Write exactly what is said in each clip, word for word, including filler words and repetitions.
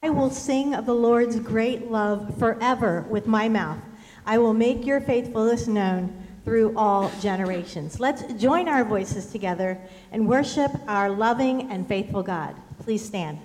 I will sing of the Lord's great love forever with my mouth. I will make your faithfulness known through all generations. Let's join our voices together and worship our loving and faithful God. Please stand.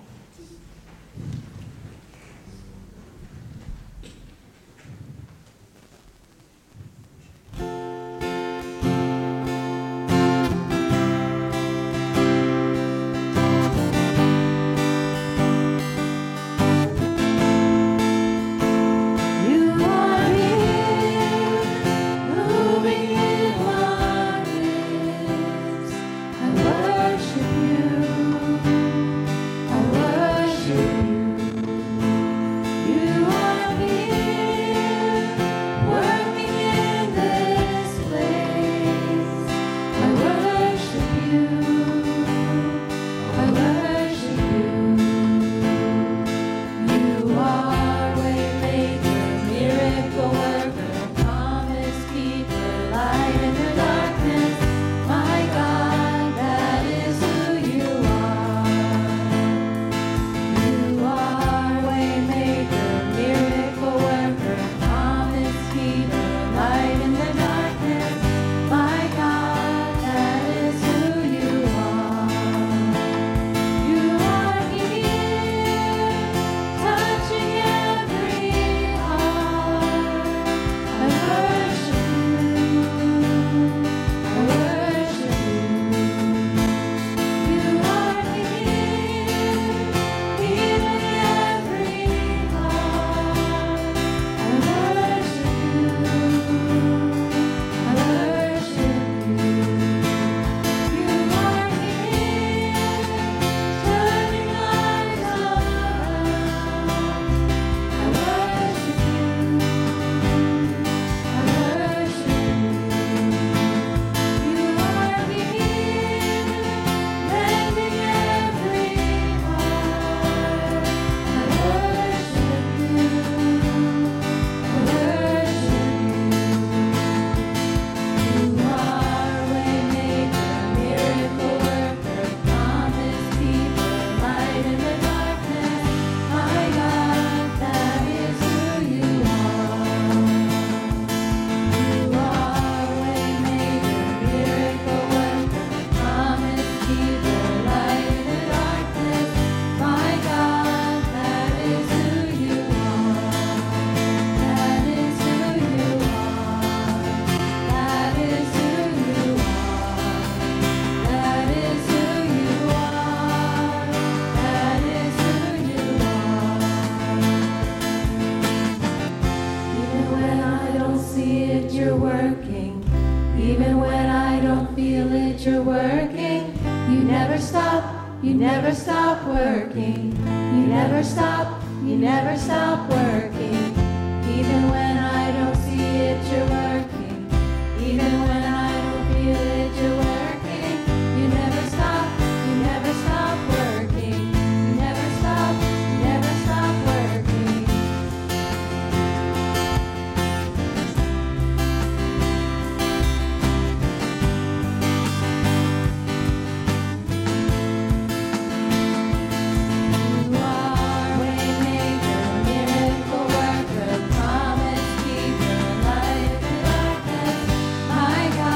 My God.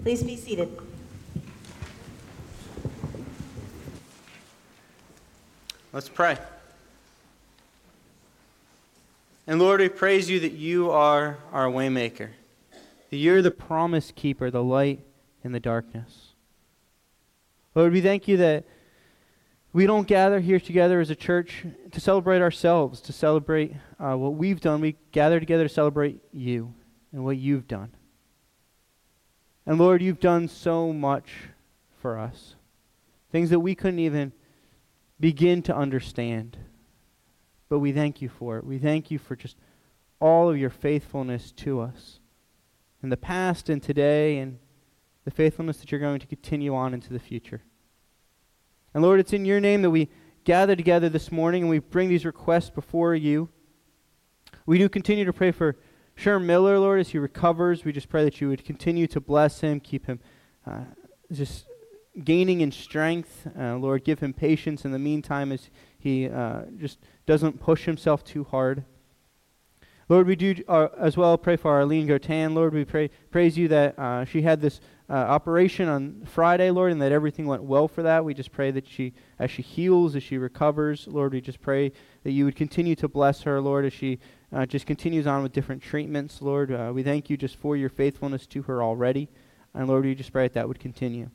Please be seated. Let's pray. And Lord, we praise you that you are our waymaker, that you're the promise keeper, the light in the darkness. Lord, we thank you that we don't gather here together as a church to celebrate ourselves, to celebrate uh, what we've done. We gather together to celebrate you and what you've done. And Lord, you've done so much for us, things that we couldn't even begin to understand. But we thank you for it. We thank you for just all of your faithfulness to us in the past and today, and the faithfulness that you're going to continue on into the future. And Lord, it's in your name that we gather together this morning and we bring these requests before you. We do continue to pray for Sherm Miller, Lord, as he recovers. We just pray that you would continue to bless him, keep him uh, just gaining in strength. Uh, Lord, give him patience in the meantime as he uh, just doesn't push himself too hard. Lord, we do uh, as well pray for Arlene Gotan. Lord, we pray praise you that uh, she had this uh, operation on Friday, Lord, and that everything went well for that. We just pray that she, as she heals, as she recovers, Lord, we just pray that you would continue to bless her, Lord, as she uh, just continues on with different treatments, Lord. Uh, we thank you just for your faithfulness to her already, and Lord, we just pray that that would continue.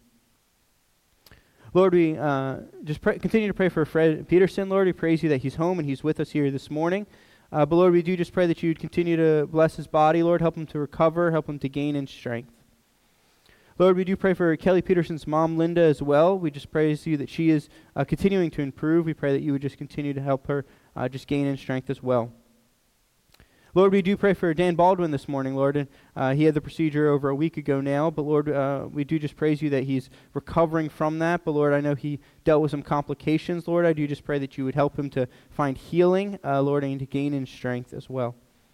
Lord, we uh, just pray, continue to pray for Fred Peterson, Lord. We praise you that he's home and he's with us here this morning. Uh, but Lord, we do just pray that you would continue to bless his body, Lord, help him to recover, help him to gain in strength. Lord, we do pray for Kelly Peterson's mom, Linda, as well. We just praise you that she is uh, continuing to improve. We pray that you would just continue to help her uh, just gain in strength as well. Lord, we do pray for Dan Baldwin this morning, Lord, and uh, he had the procedure over a week ago now, but Lord, uh, we do just praise you that he's recovering from that, but Lord, I know he dealt with some complications, Lord. I do just pray that you would help him to find healing, uh, Lord, and to gain in strength as well.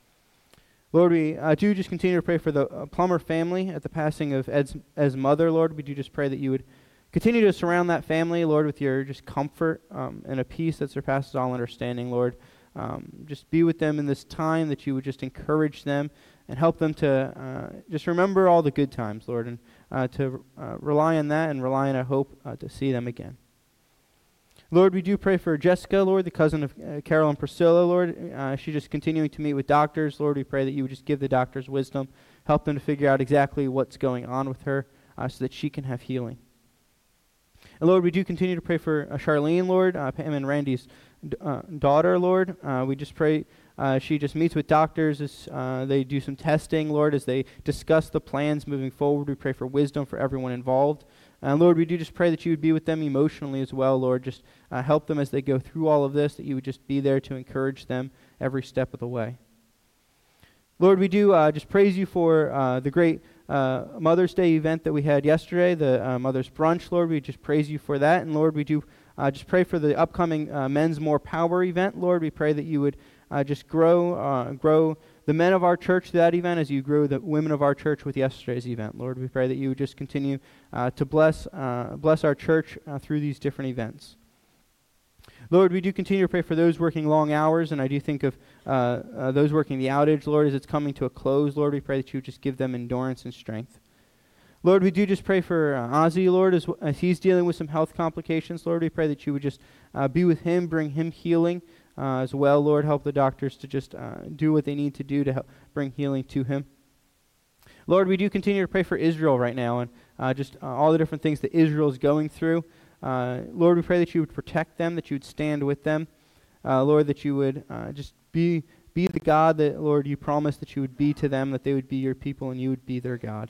Lord, we uh, do just continue to pray for the uh, Plummer family at the passing of Ed's, Ed's mother, Lord. We do just pray that you would continue to surround that family, Lord, with your just comfort um, and a peace that surpasses all understanding, Lord. Um, just be with them in this time, that you would just encourage them and help them to uh, just remember all the good times, Lord, and uh, to uh, rely on that and rely on a hope uh, to see them again. Lord, we do pray for Jessica, Lord, the cousin of uh, Carol and Priscilla, Lord. Uh, she's just continuing to meet with doctors. Lord, we pray that you would just give the doctors wisdom, help them to figure out exactly what's going on with her uh, so that she can have healing. And Lord, we do continue to pray for uh, Charlene, Lord, uh, Pam and Randy's uh, daughter, Lord. Uh, we just pray uh, she just meets with doctors as uh, they do some testing, Lord, as they discuss the plans moving forward. We pray for wisdom for everyone involved. And uh, Lord, we do just pray that you would be with them emotionally as well, Lord. Just uh, help them as they go through all of this, that you would just be there to encourage them every step of the way. Lord, we do uh, just praise you for uh, the great uh, Mother's Day event that we had yesterday, the uh, Mother's Brunch, Lord. We just praise you for that. And Lord, we do uh, just pray for the upcoming uh, Men's More Power event, Lord. We pray that you would uh, just grow uh, grow the men of our church to that event as you grew the women of our church with yesterday's event. Lord, we pray that you would just continue uh, to bless, uh, bless our church uh, through these different events. Lord, we do continue to pray for those working long hours, and I do think of uh, uh, those working the outage, Lord, as it's coming to a close. Lord, we pray that you would just give them endurance and strength. Lord, we do just pray for uh, Ozzy, Lord, as, as he's dealing with some health complications. Lord, we pray that you would just uh, be with him, bring him healing uh, as well. Lord, help the doctors to just uh, do what they need to do to help bring healing to him. Lord, we do continue to pray for Israel right now, and uh, just uh, all the different things that Israel is going through. Uh, Lord, we pray that you would protect them, that you would stand with them. Uh, Lord, that you would uh, just be be the God that, Lord, you promised that you would be to them, that they would be your people and you would be their God.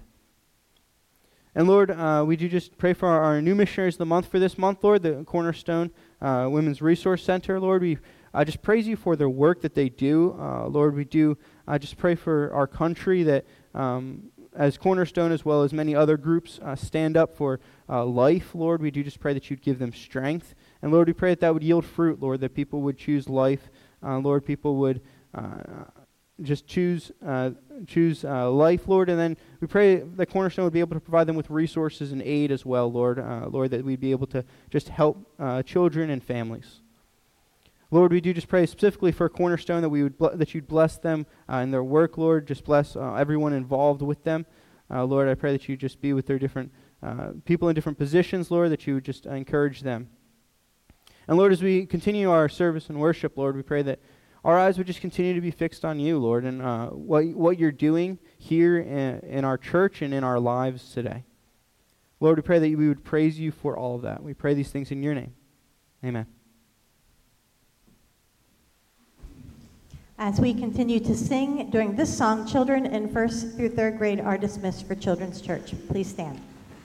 And Lord, uh, we do just pray for our, our new missionaries of the month for this month, Lord, the Cornerstone uh, Women's Resource Center. Lord, we uh, just praise you for their work that they do. Uh, Lord, we do uh, just pray for our country that um, as Cornerstone as well as many other groups uh, stand up for uh, life, Lord. We do just pray that you'd give them strength. And Lord, we pray that that would yield fruit, Lord, that people would choose life. Uh, Lord, people would uh, just choose uh, choose uh, life, Lord. And then we pray that Cornerstone would be able to provide them with resources and aid as well, Lord. Uh, Lord, that we'd be able to just help uh, children and families. Lord, we do just pray specifically for Cornerstone that we would ble- that you'd bless them uh, in their work, Lord. Just bless uh, everyone involved with them. Uh, Lord, I pray that you just be with their different uh, people in different positions, Lord, that you would just encourage them. And Lord, as we continue our service and worship, Lord, we pray that our eyes would just continue to be fixed on you, Lord, and uh, what what you're doing here in, in our church and in our lives today. Lord, we pray that we would praise you for all of that. We pray these things in your name. Amen. As we continue to sing during this song, children in first through third grade are dismissed for Children's Church. Please stand.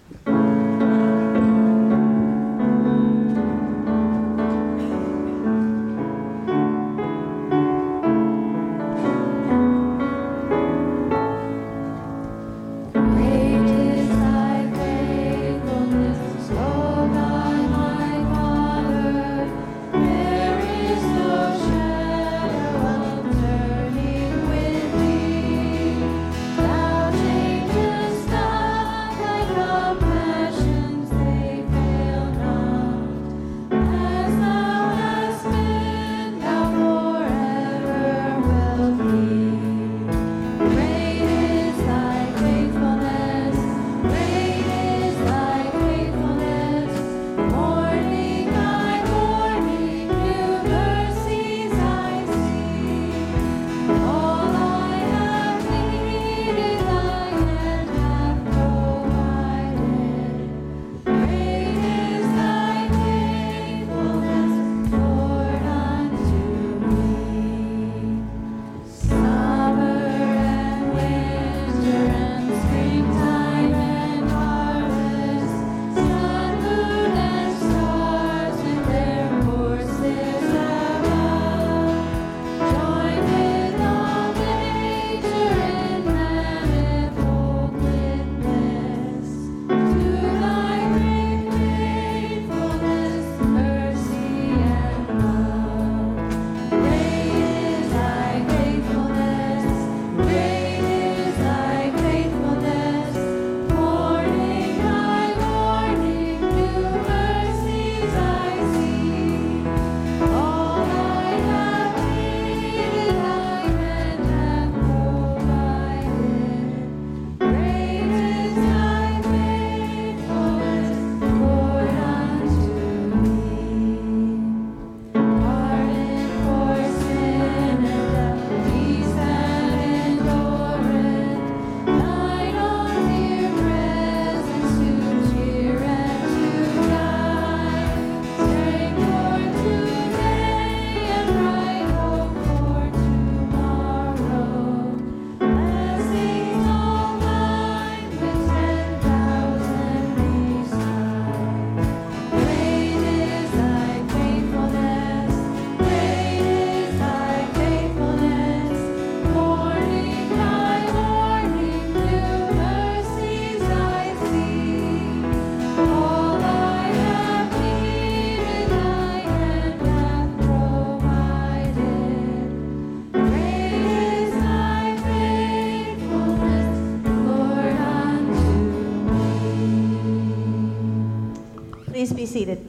Please be seated.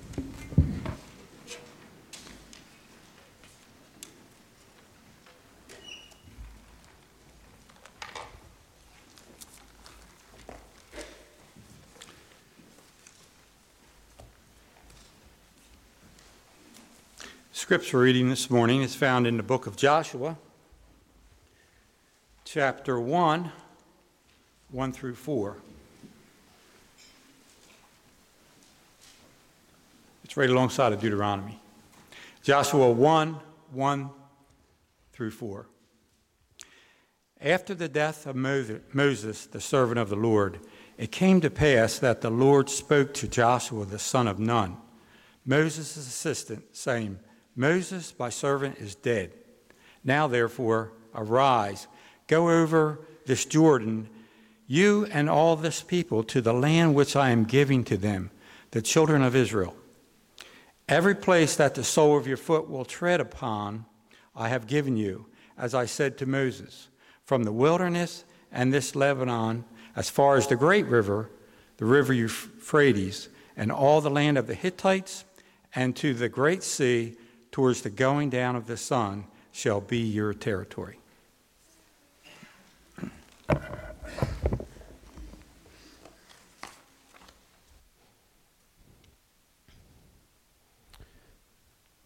Scripture reading this morning is found in the book of Joshua, chapter one, one through four. It's right alongside of Deuteronomy. Joshua one, one through four. After the death of Moses, the servant of the Lord, it came to pass that the Lord spoke to Joshua, the son of Nun, Moses' assistant, saying, Moses, my servant, is dead. Now, therefore, arise, go over this Jordan, you and all this people, to the land which I am giving to them, the children of Israel. Every place that the sole of your foot will tread upon, I have given you, as I said to Moses, from the wilderness and this Lebanon, as far as the great river, the river Euphrates, and all the land of the Hittites, and to the great sea, towards the going down of the sun, shall be your territory.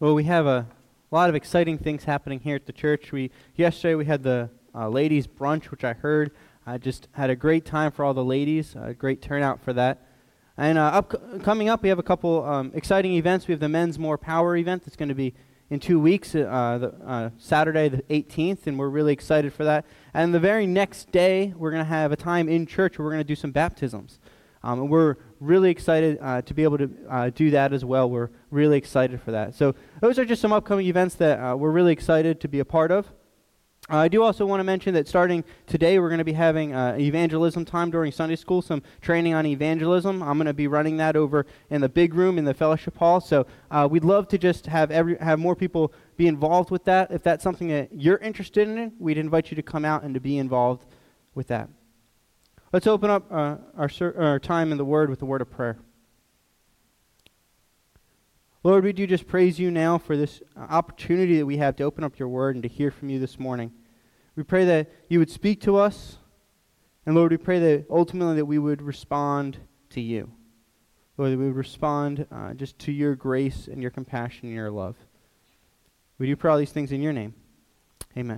Well, we have a lot of exciting things happening here at the church. We yesterday we had the uh, ladies' brunch, which I heard. I just had a great time for all the ladies. A great turnout for that. And uh, up, coming up, we have a couple um, exciting events. We have the Men's More Power event that's going to be in two weeks, uh, the, uh, Saturday the eighteenth, and we're really excited for that. And the very next day, we're going to have a time in church where we're going to do some baptisms. Um, and we're really excited uh, to be able to uh, do that as well. We're really excited for that. So those are just some upcoming events that uh, we're really excited to be a part of. Uh, I do also want to mention that starting today, we're going to be having uh, evangelism time during Sunday school, some training on evangelism. I'm going to be running that over in the big room in the fellowship hall. So uh, we'd love to just have every have more people be involved with that. If that's something that you're interested in, we'd invite you to come out and to be involved with that. Let's open up uh, our, ser- our time in the Word with the word of prayer. Lord, we do just praise you now for this opportunity that we have to open up your Word and to hear from you this morning. We pray that you would speak to us, and Lord, we pray that ultimately that we would respond to you. Lord, that we would respond uh, just to your grace and your compassion and your love. We do pray all these things in your name. Amen.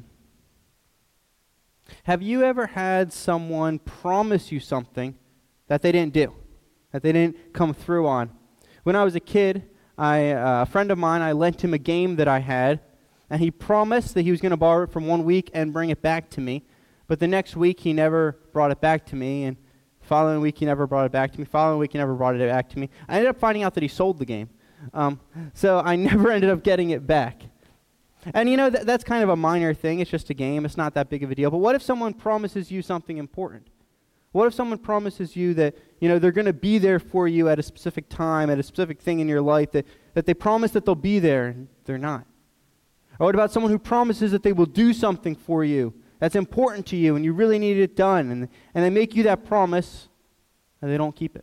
Have you ever had someone promise you something that they didn't do, that they didn't come through on? When I was a kid, I, uh, a friend of mine, I lent him a game that I had, and he promised that he was going to borrow it from one week and bring it back to me. But the next week, he never brought it back to me, and the following week, he never brought it back to me. The following week, he never brought it back to me. I ended up finding out that he sold the game. Um, so I never ended up getting it back. And you know, th- that's kind of a minor thing. It's just a game. It's not that big of a deal. But what if someone promises you something important? What if someone promises you that, you know, they're going to be there for you at a specific time, at a specific thing in your life, that, that they promise that they'll be there, and they're not? Or what about someone who promises that they will do something for you that's important to you, and you really need it done, and, and they make you that promise, and they don't keep it?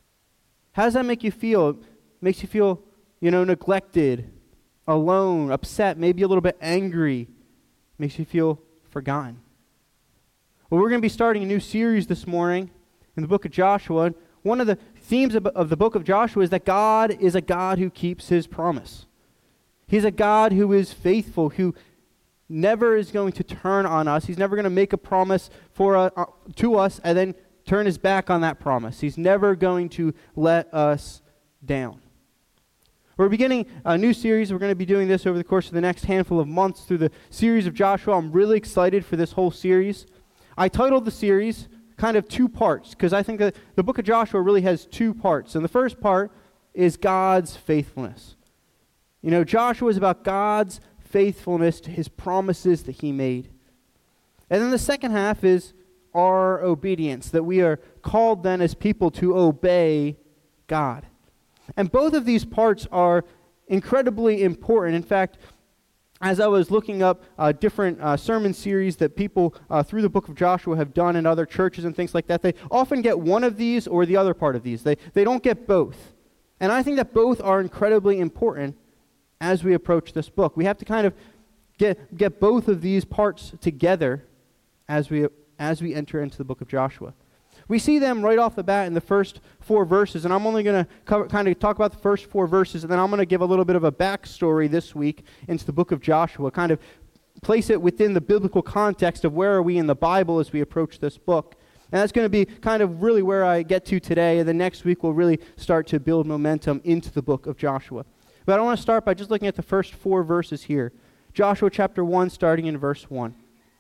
How does that make you feel? It makes you feel, you know, neglected, alone, upset, maybe a little bit angry. Makes you feel forgotten. Well, we're going to be starting a new series this morning in the book of Joshua. One of the themes of, of the book of Joshua is that God is a God who keeps his promise. He's a God who is faithful, who never is going to turn on us. He's never going to make a promise for uh, uh, to us and then turn his back on that promise. He's never going to let us down. We're beginning a new series. We're going to be doing this over the course of the next handful of months through the series of Joshua. I'm really excited for this whole series. I titled the series kind of two parts because I think that the book of Joshua really has two parts. And the first part is God's faithfulness. You know, Joshua is about God's faithfulness to his promises that he made. And then the second half is our obedience, that we are called then as people to obey God. And both of these parts are incredibly important. In fact, as I was looking up uh, different uh, sermon series that people uh, through the book of Joshua have done in other churches and things like that, they often get one of these or the other part of these. They, they don't get both. And I think that both are incredibly important as we approach this book. We have to kind of get, get both of these parts together as we, as we enter into the book of Joshua. We see them right off the bat in the first four verses, and I'm only going to kind of talk about the first four verses, and then I'm going to give a little bit of a backstory this week into the book of Joshua, kind of place it within the biblical context of where are we in the Bible as we approach this book. And that's going to be kind of really where I get to today, and then next week we'll really start to build momentum into the book of Joshua. But I want to start by just looking at the first four verses here. Joshua chapter one, starting in verse one.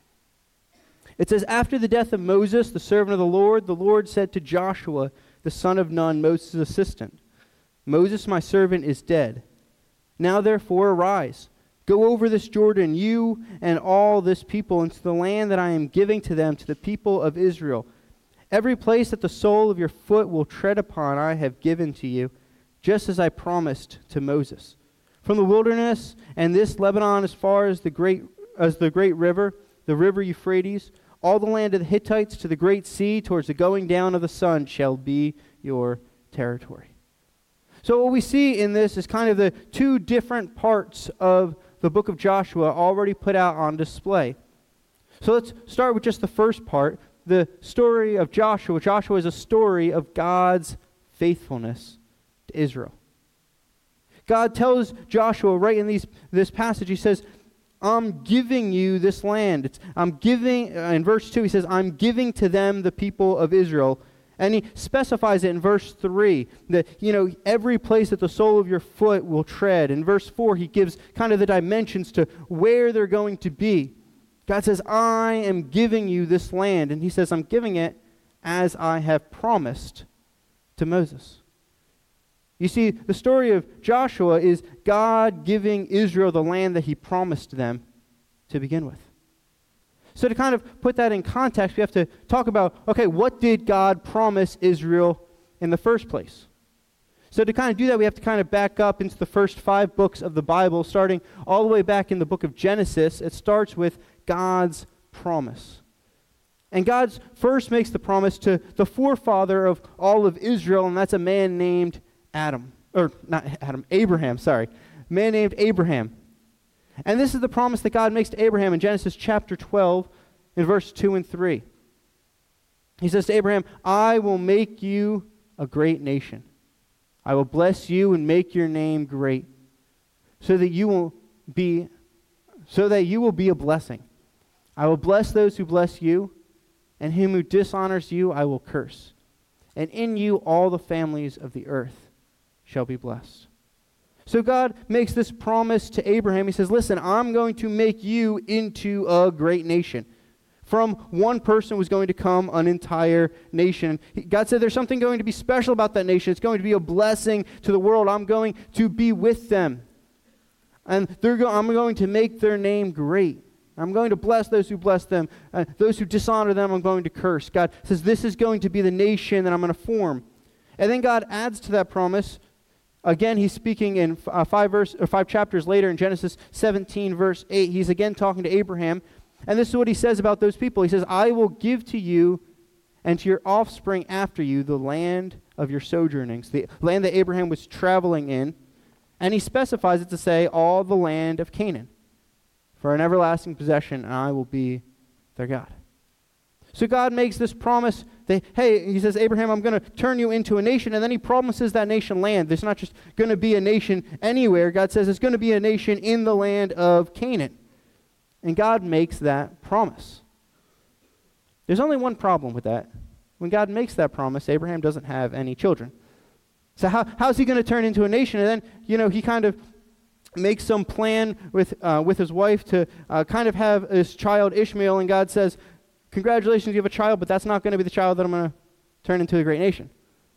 It says, after the death of Moses, the servant of the Lord, the Lord said to Joshua, the son of Nun, Moses' assistant, Moses, my servant, is dead. Now therefore arise, go over this Jordan, you and all this people, into the land that I am giving to them, to the people of Israel. Every place that the sole of your foot will tread upon I have given to you, just as I promised to Moses. From the wilderness and this Lebanon as far as the great as the great river, the river Euphrates, all the land of the Hittites to the great sea, towards the going down of the sun, shall be your territory. So what we see in this is kind of the two different parts of the book of Joshua already put out on display. So let's start with just the first part, the story of Joshua. Joshua is a story of God's faithfulness to Israel. God tells Joshua right in these, this passage, he says, I'm giving you this land. It's, I'm giving, uh, in verse two, he says, I'm giving to them the people of Israel. And he specifies it in verse three, that, you know, every place that the sole of your foot will tread. In verse four, he gives kind of the dimensions to where they're going to be. God says, I am giving you this land. And he says, I'm giving it as I have promised to Moses. You see, the story of Joshua is God giving Israel the land that he promised them to begin with. So to kind of put that in context, we have to talk about, okay, what did God promise Israel in the first place? So to kind of do that, we have to kind of back up into the first five books of the Bible, starting all the way back in the book of Genesis. It starts with God's promise. And God first makes the promise to the forefather of all of Israel, and that's a man named Adam. Or not Adam, Abraham, sorry. A man named Abraham. And this is the promise that God makes to Abraham in Genesis chapter twelve, in verse two and three. He says to Abraham, I will make you a great nation. I will bless you and make your name great, so that you will be, so that you will be a blessing. I will bless those who bless you, and him who dishonors you I will curse. And in you all the families of the earth shall be blessed. So God makes this promise to Abraham. He says, listen, I'm going to make you into a great nation. From one person was going to come an entire nation. God said there's something going to be special about that nation. It's going to be a blessing to the world. I'm going to be with them. And they're go- I'm going to make their name great. I'm going to bless those who bless them. Uh, those who dishonor them, I'm going to curse. God says this is going to be the nation that I'm going to form. And then God adds to that promise. Again, he's speaking in uh, five verse or five chapters later in Genesis seventeen, verse eight. He's again talking to Abraham. And this is what he says about those people. He says, I will give to you and to your offspring after you the land of your sojournings, the land that Abraham was traveling in. And he specifies it to say, all the land of Canaan, for an everlasting possession, and I will be their God. So God makes this promise that, hey, he says, Abraham, I'm going to turn you into a nation, and then he promises that nation land. There's not just going to be a nation anywhere. God says it's going to be a nation in the land of Canaan. And God makes that promise. There's only one problem with that. When God makes that promise, Abraham doesn't have any children. So how how's he going to turn into a nation? And then, you know, he kind of makes some plan with uh, with his wife to uh, kind of have this child Ishmael, and God says, congratulations, you have a child, but that's not going to be the child that I'm going to turn into a great nation.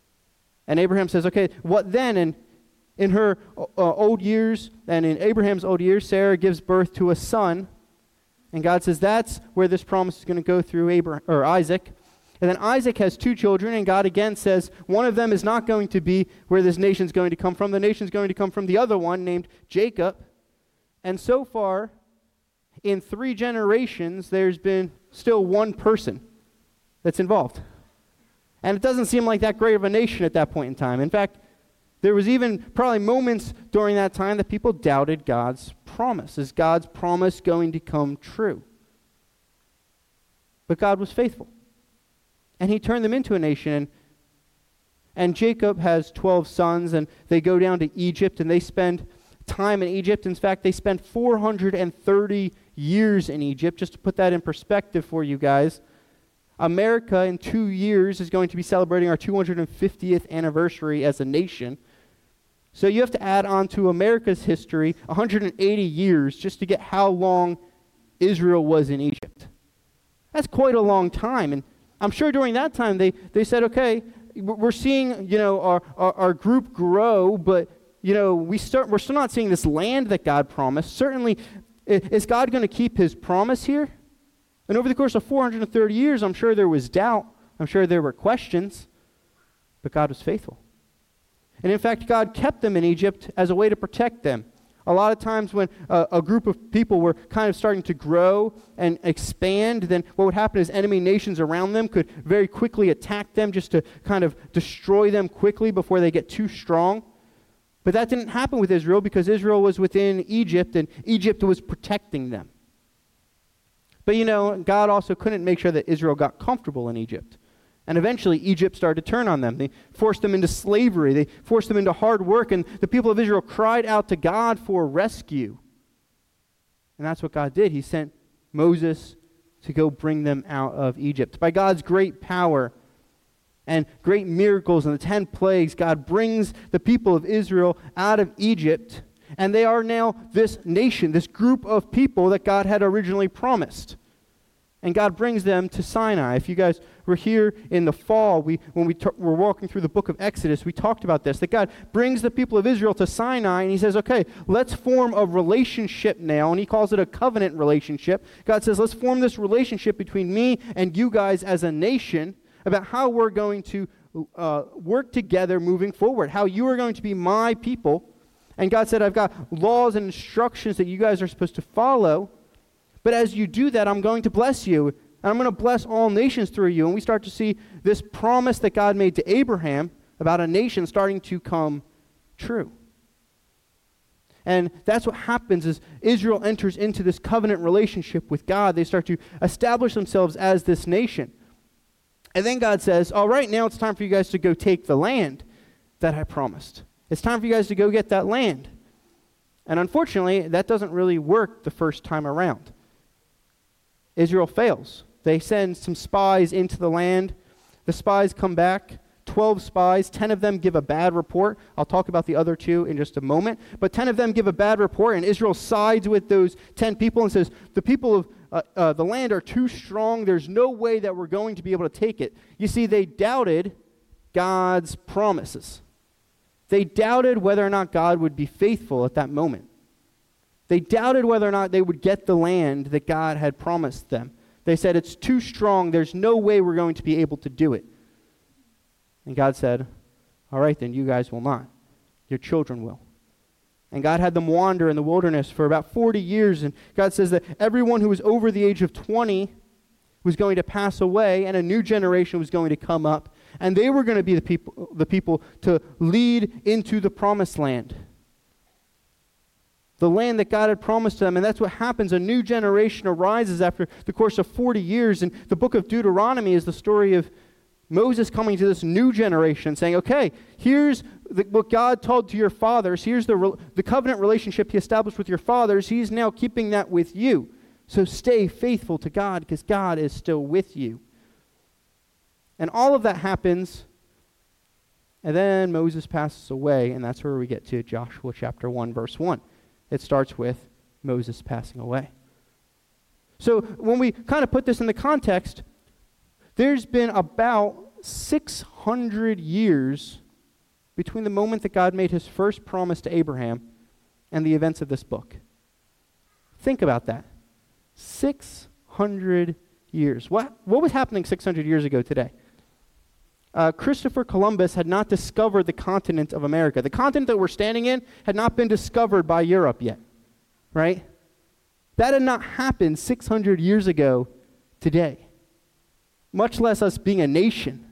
And Abraham says, okay, what then? And in her uh, old years, and in Abraham's old years, Sarah gives birth to a son. And God says that's where this promise is going to go through Abraham, or Isaac. And then Isaac has two children, and God again says one of them is not going to be where this nation's going to come from. The nation's going to come from the other one named Jacob. And so far, in three generations, there's been still one person that's involved. And it doesn't seem like that great of a nation at that point in time. In fact, there was even probably moments during that time that people doubted God's promise. Is God's promise going to come true? But God was faithful. And he turned them into a nation. And, and Jacob has twelve sons, and they go down to Egypt, and they spend time in Egypt. In fact, they spent four hundred thirty years in Egypt. Just to put that in perspective for you guys, America in two years is going to be celebrating our two hundred fiftieth anniversary as a nation. So you have to add on to America's history one hundred eighty years just to get how long Israel was in Egypt. That's quite a long time. And I'm sure during that time they, they said, okay, we're seeing, you know, our, our, our group grow, but, you know, we start, we're still not seeing this land that God promised. Certainly, is God going to keep his promise here? And over the course of four hundred thirty years, I'm sure there was doubt. I'm sure there were questions, but God was faithful. And in fact, God kept them in Egypt as a way to protect them. A lot of times when uh, a group of people were kind of starting to grow and expand, then what would happen is enemy nations around them could very quickly attack them just to kind of destroy them quickly before they get too strong. But that didn't happen with Israel because Israel was within Egypt and Egypt was protecting them. But you know, God also couldn't make sure that Israel got comfortable in Egypt. And eventually, Egypt started to turn on them. They forced them into slavery. They forced them into hard work. And the people of Israel cried out to God for rescue. And that's what God did. He sent Moses to go bring them out of Egypt. By God's great power and great miracles and the ten plagues, God brings the people of Israel out of Egypt. And they are now this nation, this group of people that God had originally promised. And God brings them to Sinai. If you guys were here in the fall, we when we t- were walking through the book of Exodus, we talked about this, that God brings the people of Israel to Sinai, and he says, okay, let's form a relationship now, and he calls it a covenant relationship. God says, let's form this relationship between me and you guys as a nation about how we're going to uh, work together moving forward, how you are going to be my people. And God said, I've got laws and instructions that you guys are supposed to follow. But as you do that, I'm going to bless you, and I'm going to bless all nations through you. And we start to see this promise that God made to Abraham about a nation starting to come true. And that's what happens as Israel enters into this covenant relationship with God. They start to establish themselves as this nation. And then God says, all right, now it's time for you guys to go take the land that I promised. It's time for you guys to go get that land. And unfortunately, that doesn't really work the first time around. Israel fails. They send some spies into the land. The spies come back, twelve spies. ten of them give a bad report. I'll talk about the other two in just a moment. But ten of them give a bad report, and Israel sides with those ten people and says, the people of uh, uh, the land are too strong. There's no way that we're going to be able to take it. You see, they doubted God's promises. They doubted whether or not God would be faithful at that moment. They doubted whether or not they would get the land that God had promised them. They said, it's too strong. There's no way we're going to be able to do it. And God said, all right, then you guys will not. Your children will. And God had them wander in the wilderness for about forty years. And God says that everyone who was over the age of twenty was going to pass away, and a new generation was going to come up. And they were going to be the people, the people to lead into the promised land. The land that God had promised them, and that's what happens. A new generation arises after the course of forty years, and the book of Deuteronomy is the story of Moses coming to this new generation saying, okay, here's the, what God told to your fathers, here's the, the covenant relationship he established with your fathers, he's now keeping that with you. So stay faithful to God because God is still with you. And all of that happens, and then Moses passes away, and that's where we get to Joshua chapter one, verse one. It starts with Moses passing away. So when we kind of put this in the context, there's been about six hundred years between the moment that God made his first promise to Abraham and the events of this book. Think about that. six hundred years. What, what was happening six hundred years ago today? Uh, Christopher Columbus had not discovered the continent of America. The continent that we're standing in had not been discovered by Europe yet, right? That had not happened six hundred years ago today, much less us being a nation.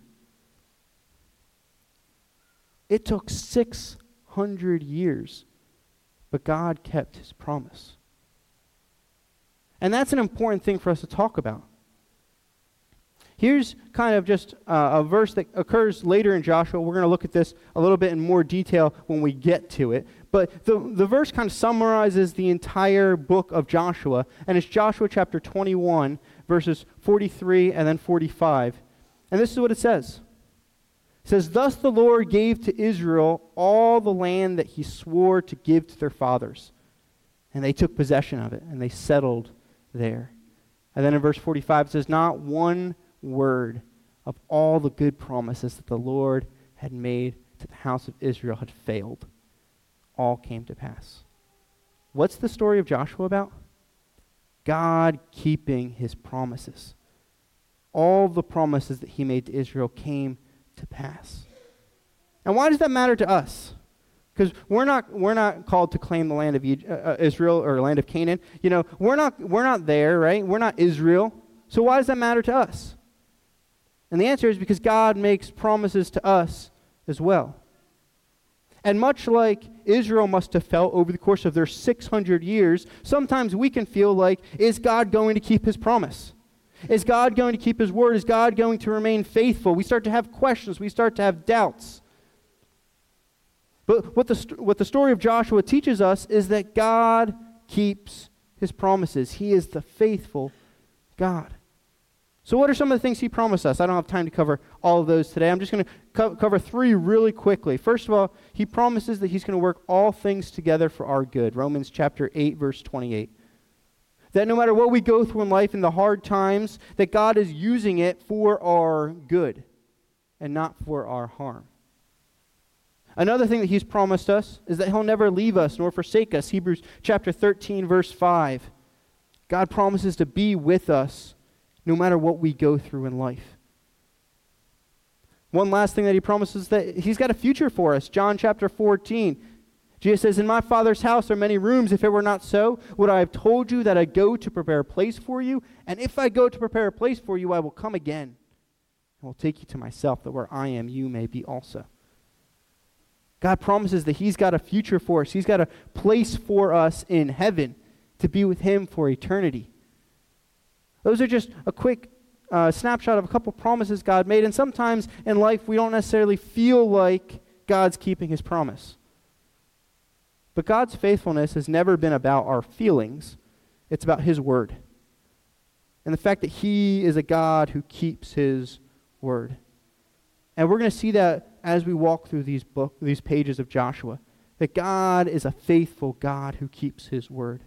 It took six hundred years, but God kept his promise. And that's an important thing for us to talk about. Here's kind of just uh, a verse that occurs later in Joshua. We're going to look at this a little bit in more detail when we get to it. But the, the verse kind of summarizes the entire book of Joshua. And it's Joshua chapter twenty-one, verses forty-three and then forty-five. And this is what it says. It says, thus the Lord gave to Israel all the land that he swore to give to their fathers. And they took possession of it, and they settled there. And then in verse forty-five, it says, not one word of all the good promises that the Lord had made to the house of Israel had failed. All came to pass. What's the story of Joshua about? God keeping his promises. All the promises that he made to Israel came to pass. And why does that matter to us? Because we're not we're not called to claim the land of Egypt, uh, Israel or land of Canaan. You know, we're not we're not there, right? We're not Israel. So why does that matter to us? And the answer is because God makes promises to us as well. And much like Israel must have felt over the course of their six hundred years, sometimes we can feel like, is God going to keep his promise? Is God going to keep his word? Is God going to remain faithful? We start to have questions. We start to have doubts. But what the, what the story of Joshua teaches us is that God keeps his promises. He is the faithful God. So what are some of the things he promised us? I don't have time to cover all of those today. I'm just going to co- cover three really quickly. First of all, he promises that he's going to work all things together for our good. Romans chapter eight, verse twenty-eight. That no matter what we go through in life, in the hard times, that God is using it for our good and not for our harm. Another thing that he's promised us is that he'll never leave us nor forsake us. Hebrews chapter thirteen, verse five. God promises to be with us no matter what we go through in life. One last thing that he promises, that he's got a future for us. John chapter fourteen. Jesus says, in my Father's house are many rooms. If it were not so, would I have told you that I go to prepare a place for you? And if I go to prepare a place for you, I will come again and will take you to myself, that where I am, you may be also. God promises that he's got a future for us. He's got a place for us in heaven to be with him for eternity. Those are just a quick uh, snapshot of a couple promises God made. And sometimes in life, we don't necessarily feel like God's keeping his promise. But God's faithfulness has never been about our feelings. It's about his word. And the fact that he is a God who keeps his word. And we're going to see that as we walk through these book, these pages of Joshua, that God is a faithful God who keeps his word.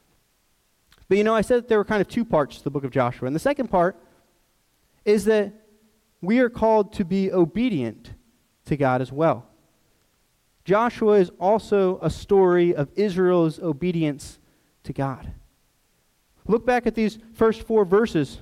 But you know, I said that there were kind of two parts to the book of Joshua. And the second part is that we are called to be obedient to God as well. Joshua is also a story of Israel's obedience to God. Look back at these first four verses.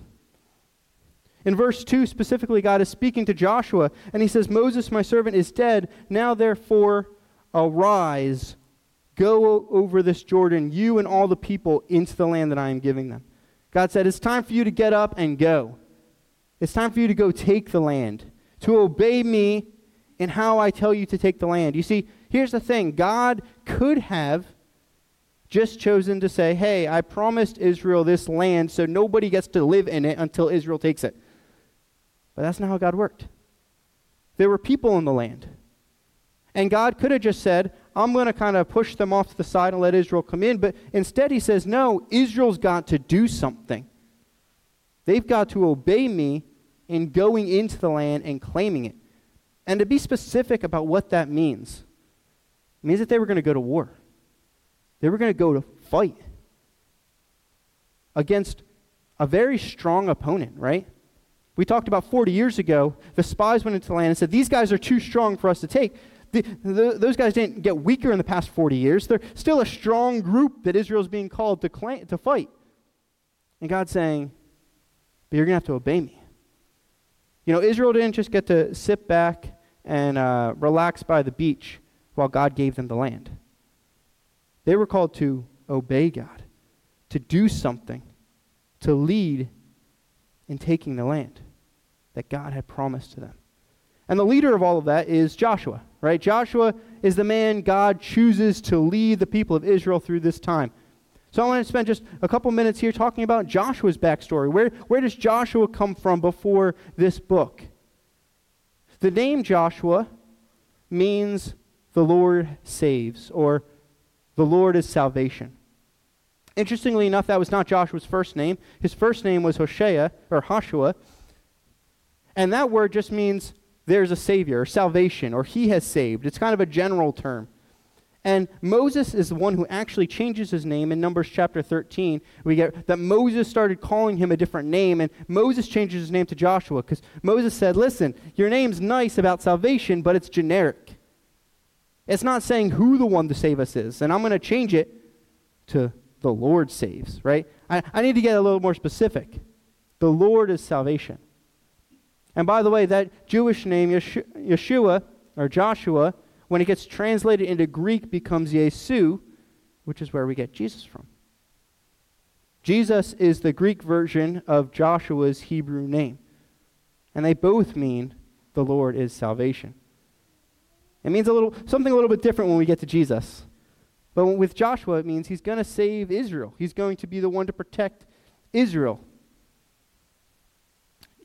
In verse two, specifically, God is speaking to Joshua, and he says, Moses, my servant, is dead. Now, therefore, arise, go over this Jordan, you and all the people, into the land that I am giving them. God said, it's time for you to get up and go. It's time for you to go take the land, to obey me in how I tell you to take the land. You see, here's the thing. God could have just chosen to say, hey, I promised Israel this land, so nobody gets to live in it until Israel takes it. But that's not how God worked. There were people in the land. And God could have just said, I'm going to kind of push them off to the side and let Israel come in. But instead he says, no, Israel's got to do something. They've got to obey me in going into the land and claiming it. And to be specific about what that means, it means that they were going to go to war. They were going to go to fight against a very strong opponent, right? We talked about forty years ago, the spies went into the land and said, these guys are too strong for us to take. The, the, those guys didn't get weaker in the past forty years. They're still a strong group that Israel's being called to, claim, to fight. And God's saying, but you're going to have to obey me. You know, Israel didn't just get to sit back and uh, relax by the beach while God gave them the land. They were called to obey God, to do something, to lead in taking the land that God had promised to them. And the leader of all of that is Joshua, right? Joshua is the man God chooses to lead the people of Israel through this time. So I want to spend just a couple minutes here talking about Joshua's backstory. Where, where does Joshua come from before this book? The name Joshua means the Lord saves, or the Lord is salvation. Interestingly enough, that was not Joshua's first name. His first name was Hoshea, or Hoshua. And that word just means there's a savior, or salvation, or he has saved. It's kind of a general term. And Moses is the one who actually changes his name in Numbers chapter thirteen. We get that Moses started calling him a different name, and Moses changes his name to Joshua because Moses said, listen, your name's nice about salvation, but it's generic. It's not saying who the one to save us is, and I'm going to change it to the Lord saves, right? I, I need to get a little more specific. The Lord is salvation. And by the way, that Jewish name, Yeshua, or Joshua, when it gets translated into Greek, becomes Yesu, which is where we get Jesus from. Jesus is the Greek version of Joshua's Hebrew name. And they both mean the Lord is salvation. It means a little something a little bit different when we get to Jesus. But with Joshua, it means he's going to save Israel. He's going to be the one to protect Israel.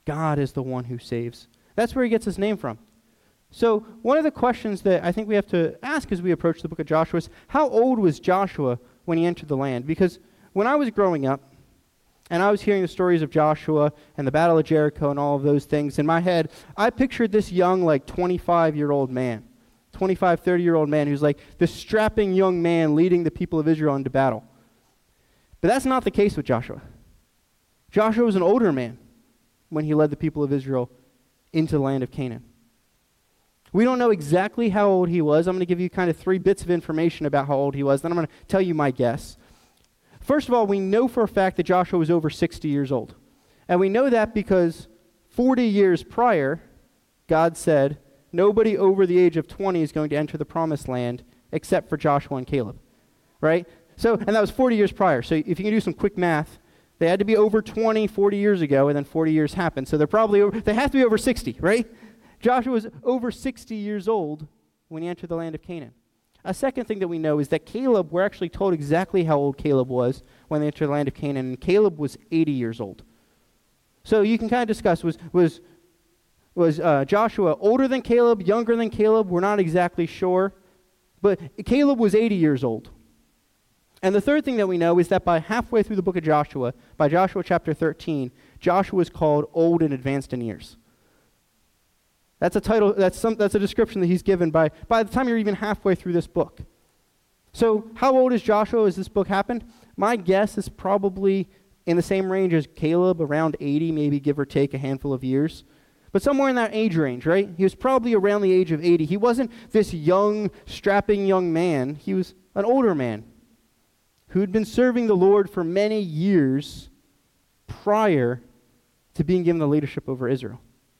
God is the one who saves. That's where he gets his name from. So one of the questions that I think we have to ask as we approach the book of Joshua is, how old was Joshua when he entered the land? Because when I was growing up, and I was hearing the stories of Joshua and the Battle of Jericho and all of those things, in my head, I pictured this young, like, twenty-five-year-old man, twenty-five, thirty-year-old man who's like this strapping young man leading the people of Israel into battle. But that's not the case with Joshua. Joshua was an older man when he led the people of Israel into the land of Canaan. We don't know exactly how old he was. I'm going to give you kind of three bits of information about how old he was. Then I'm going to tell you my guess. First of all, we know for a fact that Joshua was over sixty years old. And we know that because forty years prior, God said, nobody over the age of twenty is going to enter the promised land except for Joshua and Caleb. Right? So, and that was forty years prior. So if you can do some quick math, they had to be over twenty, forty years ago, and then forty years happened. So they're probably over, they have to be over sixty, right? Joshua was over sixty years old when he entered the land of Canaan. A second thing that we know is that Caleb, we're actually told exactly how old Caleb was when they entered the land of Canaan, and Caleb was eighty years old. So you can kind of discuss, was was was uh, Joshua older than Caleb, younger than Caleb? We're not exactly sure. But Caleb was eighty years old. And the third thing that we know is that by halfway through the book of Joshua, by Joshua chapter thirteen, Joshua is called old and advanced in years. That's a title, that's some, that's a description that he's given by, by the time you're even halfway through this book. So how old is Joshua as this book happened? My guess is probably in the same range as Caleb, around eighty, maybe give or take a handful of years. But somewhere in that age range, right? He was probably around the age of eighty. He wasn't this young, strapping young man. He was an older man who'd been serving the Lord for many years prior to being given the leadership over Israel.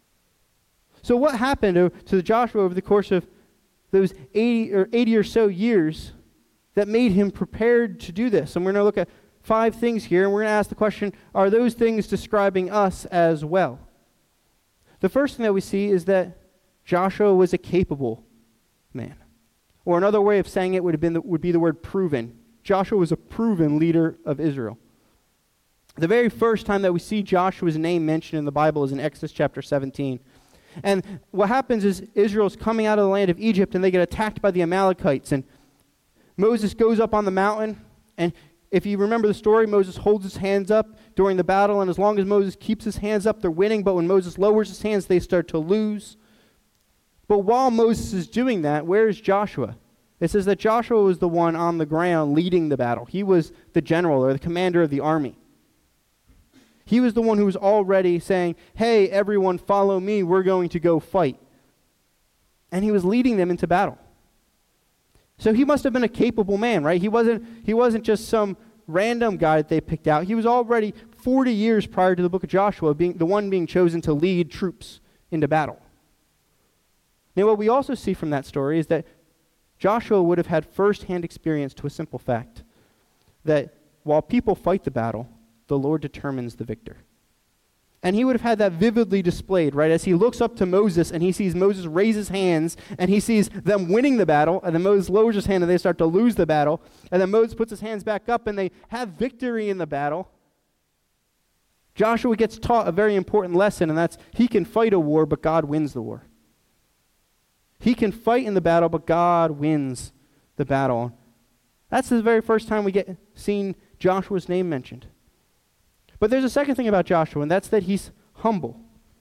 So what happened to Joshua over the course of those eighty or eighty or so years that made him prepared to do this? And we're going to look at five things here, and we're going to ask the question, are those things describing us as well? The first thing that we see is that Joshua was a capable man. Or another way of saying it would have been the, would be the word proven. Joshua was a proven leader of Israel. The very first time that we see Joshua's name mentioned in the Bible is in Exodus chapter seventeen. And what happens is Israel's coming out of the land of Egypt, and they get attacked by the Amalekites. And Moses goes up on the mountain, and if you remember the story, Moses holds his hands up during the battle, and as long as Moses keeps his hands up, they're winning. But when Moses lowers his hands, they start to lose. But while Moses is doing that, where is Joshua? It says that Joshua was the one on the ground leading the battle. He was the general or the commander of the army. He was the one who was already saying, hey, everyone, follow me. We're going to go fight. And he was leading them into battle. So he must have been a capable man, right? He wasn't, he wasn't just some random guy that they picked out. He was already forty years prior to the book of Joshua, being the one being chosen to lead troops into battle. Now, what we also see from that story is that Joshua would have had first-hand experience to a simple fact, that while people fight the battle, the Lord determines the victor. And he would have had that vividly displayed, right? As he looks up to Moses and he sees Moses raise his hands and he sees them winning the battle, and then Moses lowers his hand and they start to lose the battle, and then Moses puts his hands back up and they have victory in the battle. Joshua gets taught a very important lesson, and that's he can fight a war, but God wins the war. He can fight in the battle, but God wins the battle. That's the very first time we get seen Joshua's name mentioned. But there's a second thing about Joshua, and that's that he's humble.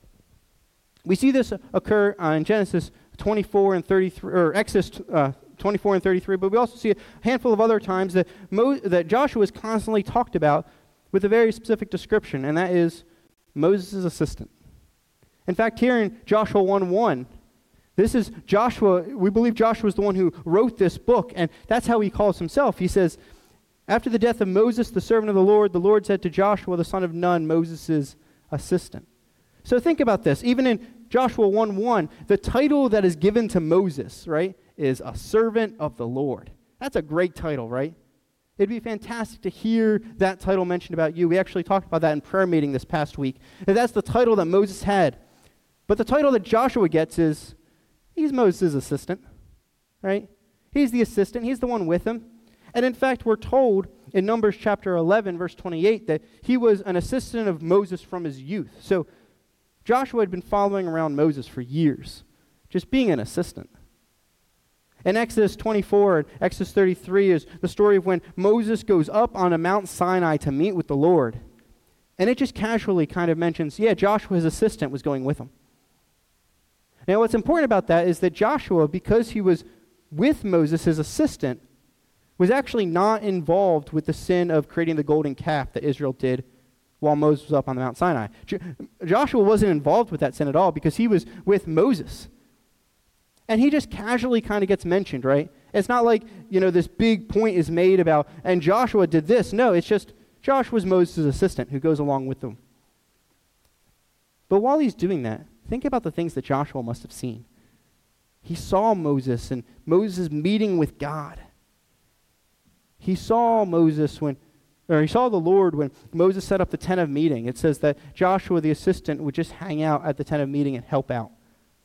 We see this occur uh, in Genesis twenty-four and thirty-three, or Exodus uh, twenty-four and thirty-three, but we also see a handful of other times that, Mo- that Joshua is constantly talked about with a very specific description, and that is Moses' assistant. In fact, here in Joshua one one, this is Joshua, we believe Joshua is the one who wrote this book, and that's how he calls himself. He says, after the death of Moses, the servant of the Lord, the Lord said to Joshua, the son of Nun, Moses' assistant. So think about this. Even in Joshua one one, the title that is given to Moses, right, is a servant of the Lord. That's a great title, right? It'd be fantastic to hear that title mentioned about you. We actually talked about that in prayer meeting this past week. And that's the title that Moses had. But the title that Joshua gets is, he's Moses' assistant, right? He's the assistant. He's the one with him. And in fact, we're told in Numbers chapter eleven, verse twenty-eight, that he was an assistant of Moses from his youth. So Joshua had been following around Moses for years, just being an assistant. In Exodus twenty-four and Exodus thirty-three is the story of when Moses goes up on a Mount Sinai to meet with the Lord. And it just casually kind of mentions, yeah, Joshua, his assistant, was going with him. Now, what's important about that is that Joshua, because he was with Moses, his assistant, was actually not involved with the sin of creating the golden calf that Israel did while Moses was up on the Mount Sinai. Jo- Joshua wasn't involved with that sin at all because he was with Moses. And he just casually kind of gets mentioned, right? It's not like, you know, this big point is made about, and Joshua did this. No, it's just Joshua's Moses' assistant who goes along with them. But while he's doing that, think about the things that Joshua must have seen. He saw Moses and Moses meeting with God. He saw Moses when, or he saw the Lord when Moses set up the tent of meeting. It says that Joshua, the assistant, would just hang out at the tent of meeting and help out.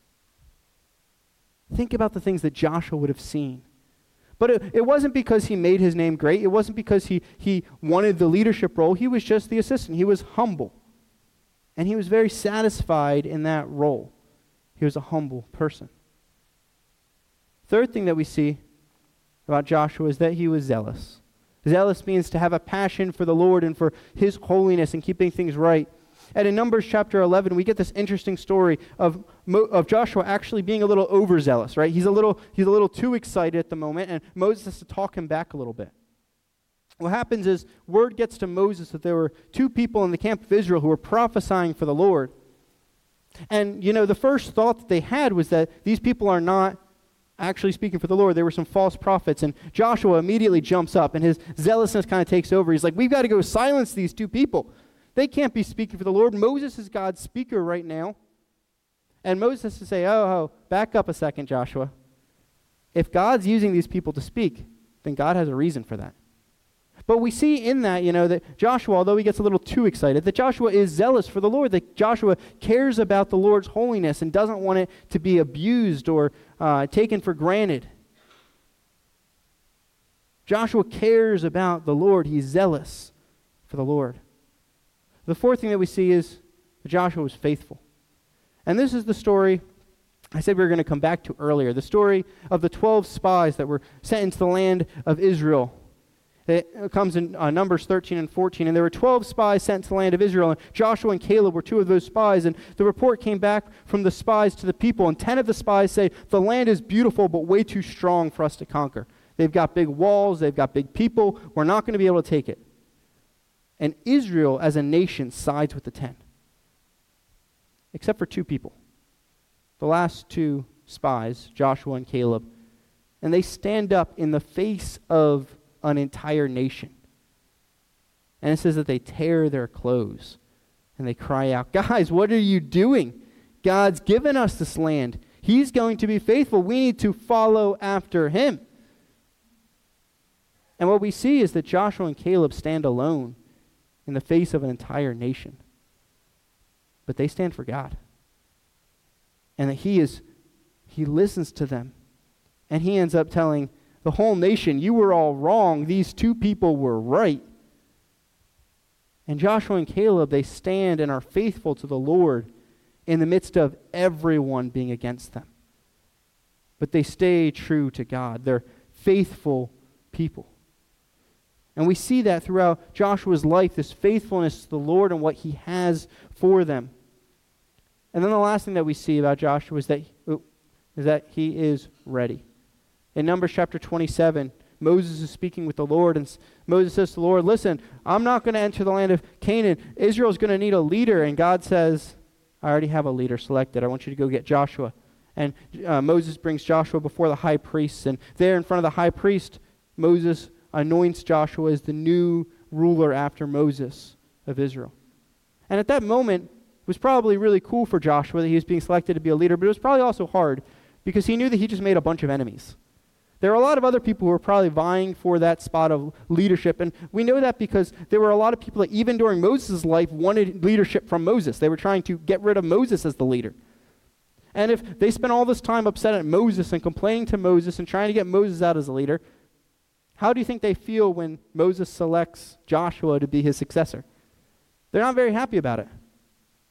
Think about the things that Joshua would have seen. But it, it wasn't because he made his name great. It wasn't because he, he wanted the leadership role. He was just the assistant. He was humble. And he was very satisfied in that role. He was a humble person. Third thing that we see about Joshua is that he was zealous. Zealous means to have a passion for the Lord and for his holiness and keeping things right. And in Numbers chapter eleven, we get this interesting story of, Mo- of Joshua actually being a little overzealous, right? He's a little, he's a little too excited at the moment, and Moses has to talk him back a little bit. What happens is word gets to Moses that there were two people in the camp of Israel who were prophesying for the Lord. And, you know, the first thought that they had was that these people are not actually speaking for the Lord. There were some false prophets, and Joshua immediately jumps up, and his zealousness kind of takes over. He's like, we've got to go silence these two people. They can't be speaking for the Lord. Moses is God's speaker right now. And Moses has to say, oh, oh, back up a second, Joshua. If God's using these people to speak, then God has a reason for that. But we see in that, you know, that Joshua, although he gets a little too excited, that Joshua is zealous for the Lord, that Joshua cares about the Lord's holiness and doesn't want it to be abused or uh, taken for granted. Joshua cares about the Lord. He's zealous for the Lord. The fourth thing that we see is that Joshua was faithful. And this is the story I said we were going to come back to earlier, the story of the twelve spies that were sent into the land of Israel. It comes in uh, Numbers thirteen and fourteen, and there were twelve spies sent to the land of Israel, and Joshua and Caleb were two of those spies, and the report came back from the spies to the people, and ten of the spies say, the land is beautiful, but way too strong for us to conquer. They've got big walls, they've got big people, we're not going to be able to take it. And Israel as a nation sides with the ten. Except for two people. The last two spies, Joshua and Caleb. And they stand up in the face of an entire nation. And it says that they tear their clothes. And they cry out, guys, what are you doing? God's given us this land. He's going to be faithful. We need to follow after him. And what we see is that Joshua and Caleb stand alone in the face of an entire nation. But they stand for God. And that he is, he listens to them. And he ends up telling the whole nation, you were all wrong. These two people were right. And Joshua and Caleb, they stand and are faithful to the Lord in the midst of everyone being against them. But they stay true to God. They're faithful people. And we see that throughout Joshua's life, this faithfulness to the Lord and what he has for them. And then the last thing that we see about Joshua is that, is that he is ready. In Numbers chapter twenty-seven, Moses is speaking with the Lord, and Moses says to the Lord, listen, I'm not going to enter the land of Canaan. Israel's going to need a leader. And God says, I already have a leader selected. I want you to go get Joshua. And uh, Moses brings Joshua before the high priest, and there in front of the high priest, Moses anoints Joshua as the new ruler after Moses of Israel. And at that moment, it was probably really cool for Joshua that he was being selected to be a leader, but it was probably also hard because he knew that he just made a bunch of enemies. There were a lot of other people who were probably vying for that spot of leadership, and we know that because there were a lot of people that even during Moses' life wanted leadership from Moses. They were trying to get rid of Moses as the leader. And if they spent all this time upset at Moses and complaining to Moses and trying to get Moses out as a leader, how do you think they feel when Moses selects Joshua to be his successor? They're not very happy about it.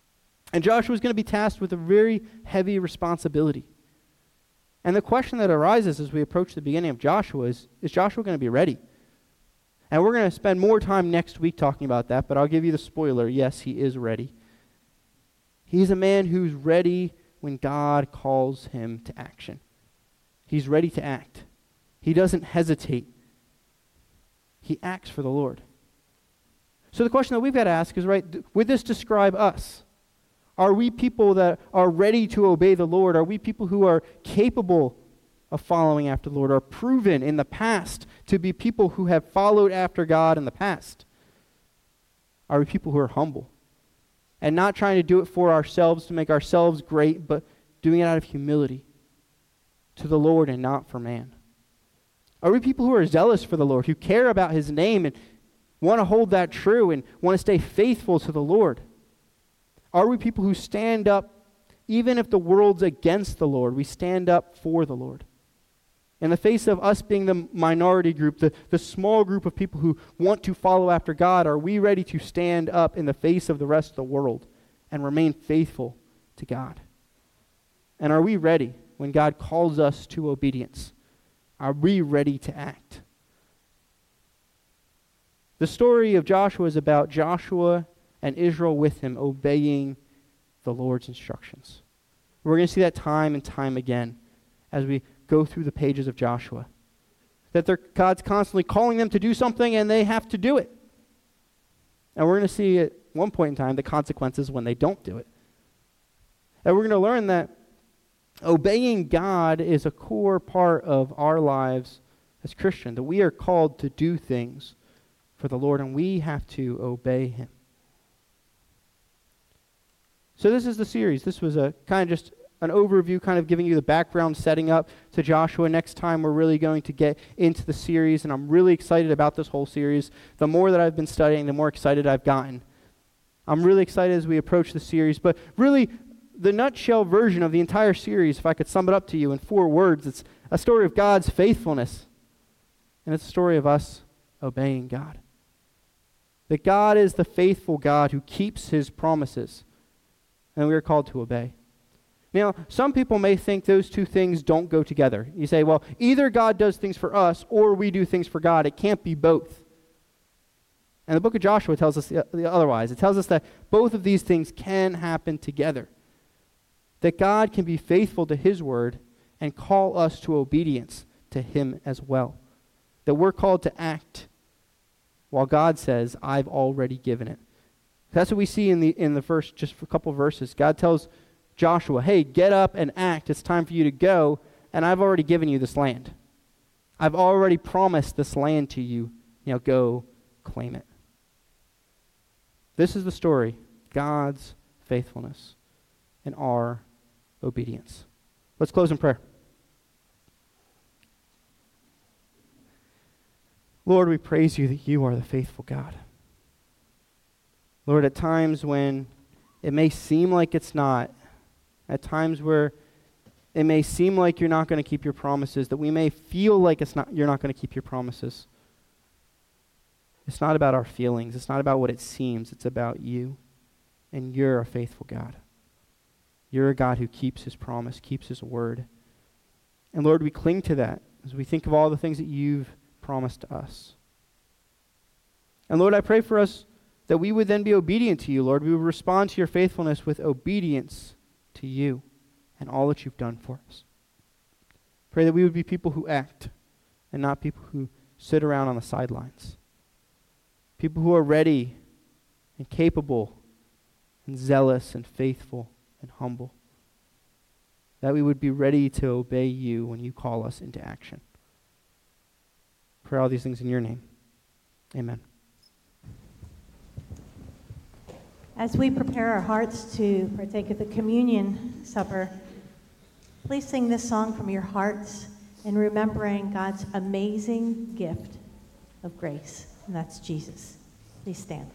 And Joshua is going to be tasked with a very heavy responsibility. And the question that arises as we approach the beginning of Joshua is, is Joshua going to be ready? And we're going to spend more time next week talking about that, but I'll give you the spoiler. Yes, he is ready. He's a man who's ready when God calls him to action. He's ready to act. He doesn't hesitate. He acts for the Lord. So the question that we've got to ask is, right, would this describe us? Are we people that are ready to obey the Lord? Are we people who are capable of following after the Lord, are proven in the past to be people who have followed after God in the past? Are we people who are humble and not trying to do it for ourselves to make ourselves great, but doing it out of humility to the Lord and not for man? Are we people who are zealous for the Lord, who care about his name and want to hold that true and want to stay faithful to the Lord? Are we people who stand up, even if the world's against the Lord, we stand up for the Lord? In the face of us being the minority group, the, the small group of people who want to follow after God, are we ready to stand up in the face of the rest of the world and remain faithful to God? And are we ready when God calls us to obedience? Are we ready to act? The story of Joshua is about Joshua and Israel with him obeying the Lord's instructions. We're going to see that time and time again as we go through the pages of Joshua. That they're, God's constantly calling them to do something and they have to do it. And we're going to see at one point in time the consequences when they don't do it. And we're going to learn that obeying God is a core part of our lives as Christians, that we are called to do things for the Lord and we have to obey him. So this is the series. This was a kind of just an overview, kind of giving you the background, setting up to Joshua. Next time we're really going to get into the series, and I'm really excited about this whole series. The more that I've been studying, the more excited I've gotten. I'm really excited as we approach the series, but really the nutshell version of the entire series, if I could sum it up to you in four words, it's a story of God's faithfulness, and it's a story of us obeying God. That God is the faithful God who keeps his promises, and we are called to obey. Now, some people may think those two things don't go together. You say, well, either God does things for us or we do things for God. It can't be both. And the book of Joshua tells us the, the otherwise. It tells us that both of these things can happen together. That God can be faithful to his word and call us to obedience to him as well. That we're called to act while God says, I've already given it. That's what we see in the in the first, just a couple verses. God tells Joshua, hey, get up and act. It's time for you to go, and I've already given you this land. I've already promised this land to you. Now go claim it. This is the story, God's faithfulness and our obedience. Let's close in prayer. Lord, we praise you that you are the faithful God. Lord, at times when it may seem like it's not, at times where it may seem like you're not going to keep your promises, that we may feel like it's not, you're not going to keep your promises. It's not about our feelings. It's not about what it seems. It's about you. And you're a faithful God. You're a God who keeps his promise, keeps his word. And Lord, we cling to that as we think of all the things that you've promised to us. And Lord, I pray for us that we would then be obedient to you, Lord. We would respond to your faithfulness with obedience to you and all that you've done for us. Pray that we would be people who act and not people who sit around on the sidelines. People who are ready and capable and zealous and faithful and humble. That we would be ready to obey you when you call us into action. Pray all these things in your name. Amen. As we prepare our hearts to partake of the communion supper, please sing this song from your hearts in remembering God's amazing gift of grace, and that's Jesus. Please stand.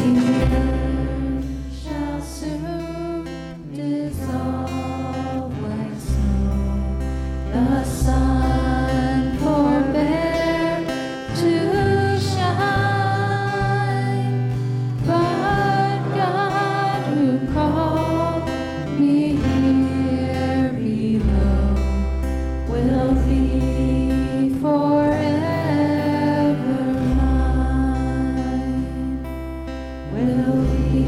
shall soon dissolve like snow. The sun forbear to shine, but God who called me here below will be forever mine, will be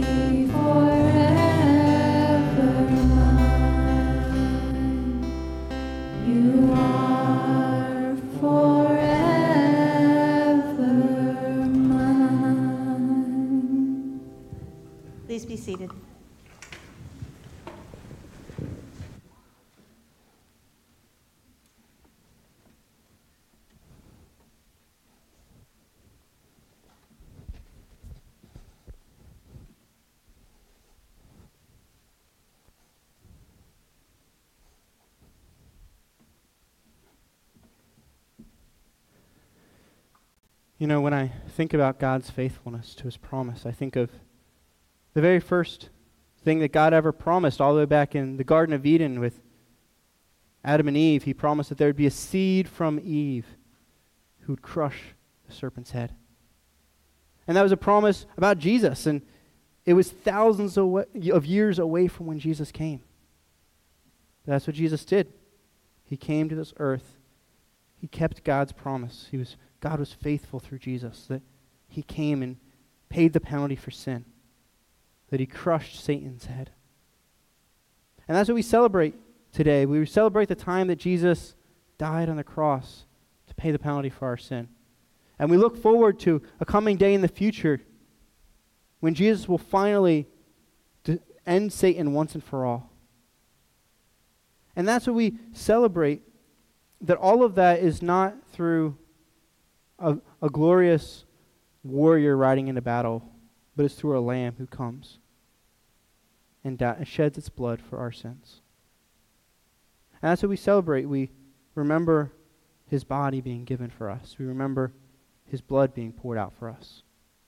forever mine. You are forever mine. Please be seated. You know, when I think about God's faithfulness to his promise, I think of the very first thing that God ever promised all the way back in the Garden of Eden with Adam and Eve. He promised that there would be a seed from Eve who would crush the serpent's head. And that was a promise about Jesus, and it was thousands away, of years away from when Jesus came. But that's what Jesus did. He came to this earth. He kept God's promise. He was God was faithful through Jesus, that he came and paid the penalty for sin, that he crushed Satan's head. And that's what we celebrate today. We celebrate the time that Jesus died on the cross to pay the penalty for our sin. And we look forward to a coming day in the future when Jesus will finally d- end Satan once and for all. And that's what we celebrate, that all of that is not through A, a glorious warrior riding into battle, but it's through a lamb who comes and di- sheds its blood for our sins. And that's what we celebrate. We remember his body being given for us. We remember his blood being poured out for us.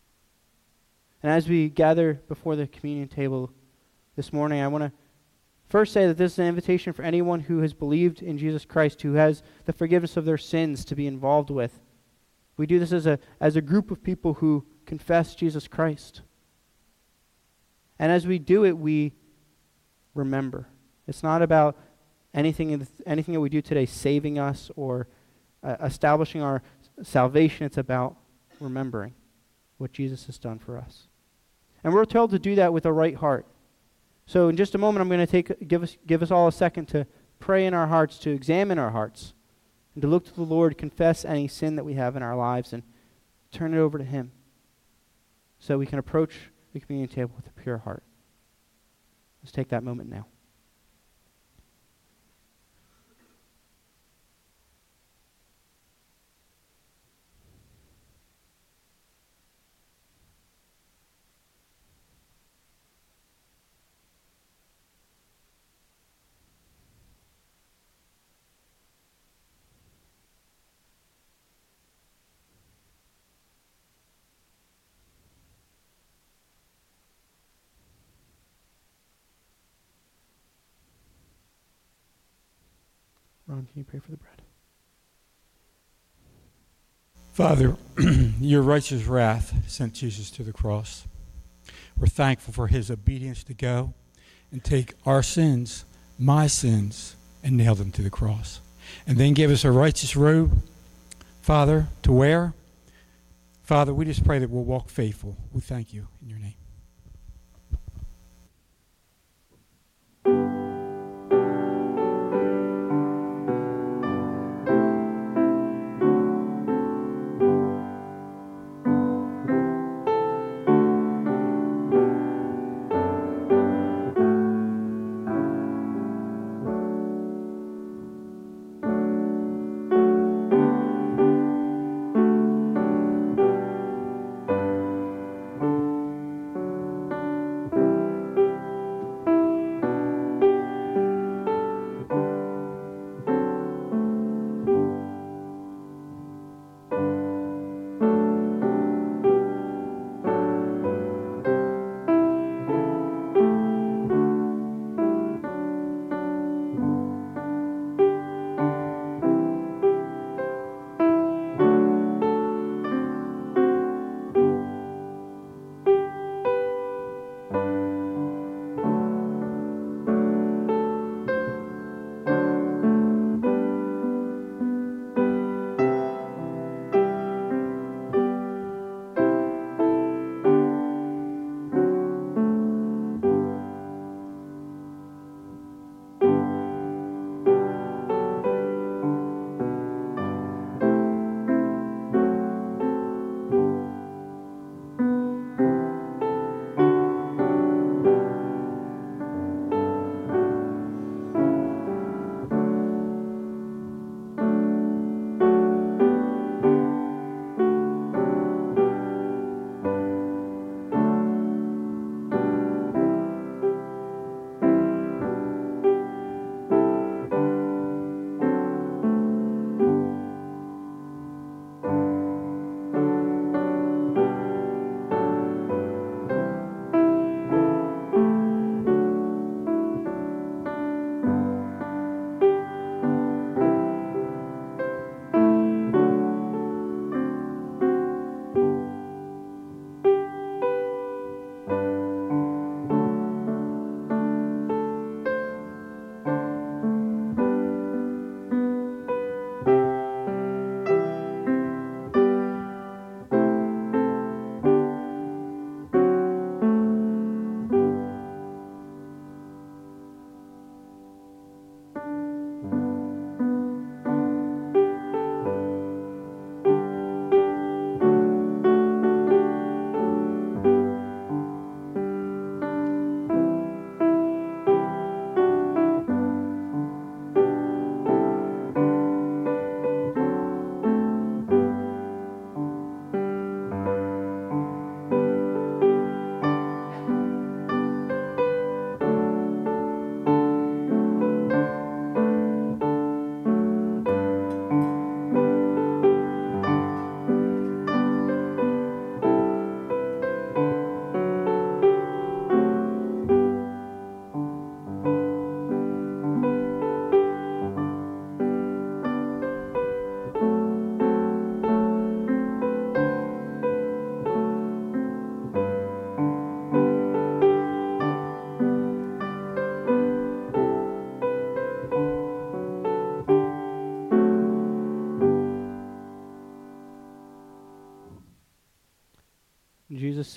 And as we gather before the communion table this morning, I want to first say that this is an invitation for anyone who has believed in Jesus Christ, who has the forgiveness of their sins to be involved with. We do this as a as a group of people who confess Jesus Christ. And as we do it, we remember. It's not about anything in the, anything that we do today saving us or uh, establishing our salvation. It's about remembering what Jesus has done for us. And we're told to do that with a right heart. So in just a moment, I'm going to take give us give us all a second to pray in our hearts, to examine our hearts, and to look to the Lord, confess any sin that we have in our lives, and turn it over to him so we can approach the communion table with a pure heart. Let's take that moment now. Ron, can you pray for the bread? Father, your righteous wrath sent Jesus to the cross. We're thankful for his obedience to go and take our sins, my sins, and nail them to the cross. And then give us a righteous robe, Father, to wear. Father, we just pray that we'll walk faithful. We thank you in your name.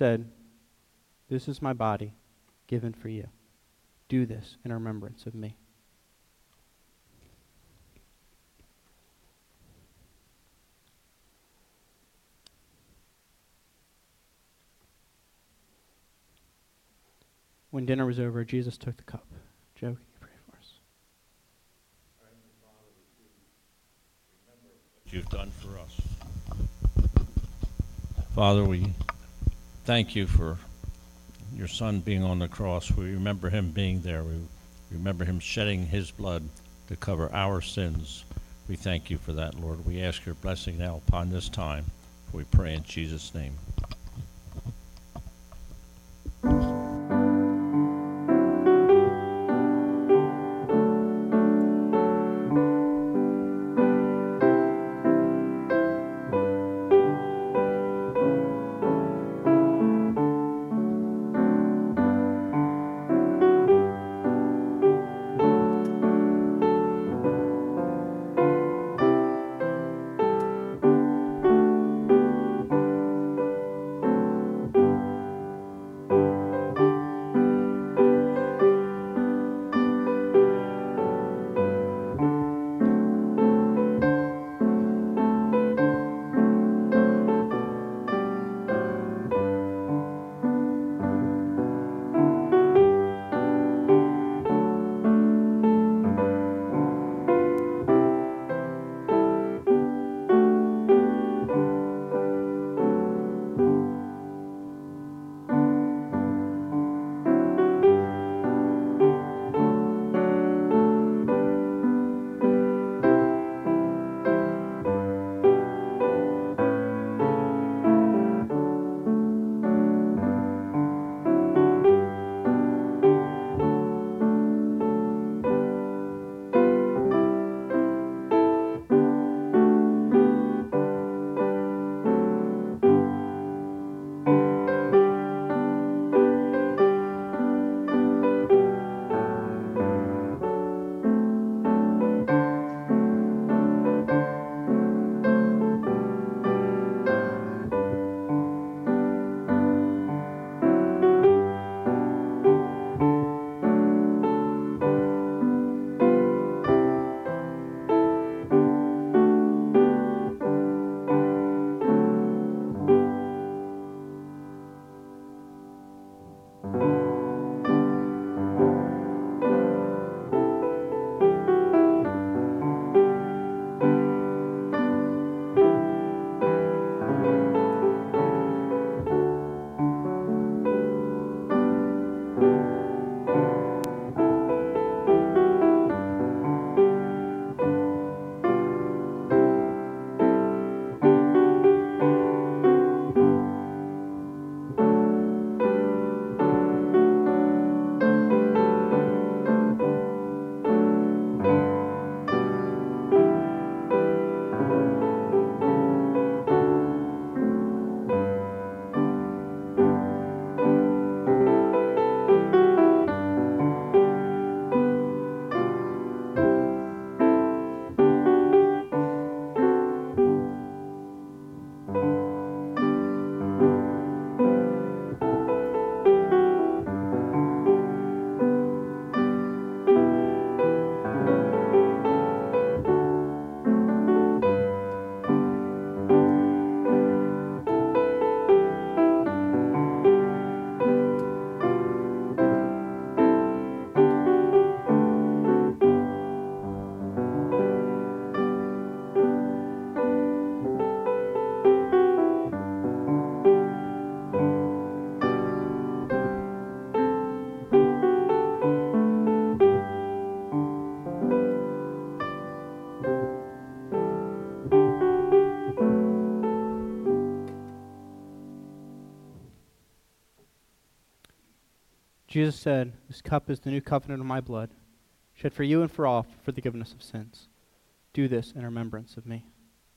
said, "This is my body given for you. Do this in remembrance of me." When dinner was over, Jesus took the cup. Joe, can you pray for us? What you've done for us. Father, we thank you for your son being on the cross. We remember him being there. We remember him shedding his blood to cover our sins. We thank you for that, Lord. We ask your blessing now upon this time. We pray in Jesus' name. Jesus said, "This cup is the new covenant of my blood, shed for you and for all for the forgiveness of sins. Do this in remembrance of me."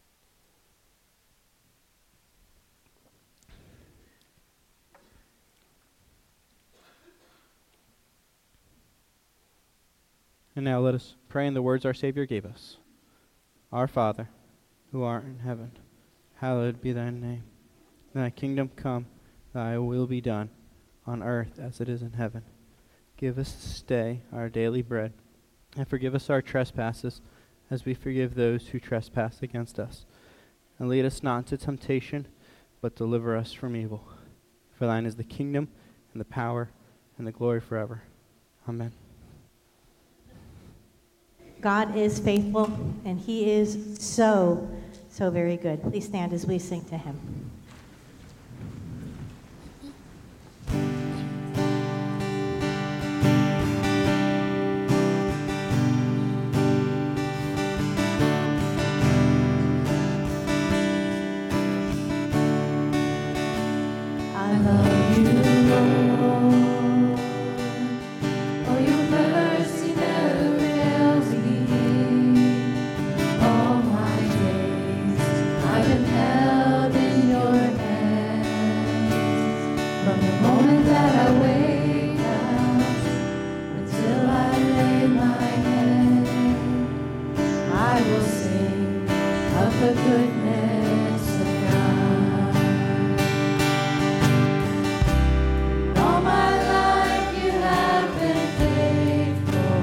And now let us pray in the words our Savior gave us. Our Father, who art in heaven, hallowed be thy name. Thy kingdom come, Thy will be done on earth as it is in heaven. Give us this day our daily bread, and forgive us our trespasses as we forgive those who trespass against us. And lead us not into temptation, but deliver us from evil. For thine is the kingdom, and the power, and the glory forever. Amen. God is faithful, and he is so, so very good. Please stand as we sing to him. I love you, Lord, for your mercy never fails me. All my days I've been held in your hands. From the moment that I wake up until I lay my head, I will sing of the goodness of God. All my life you have been faithful.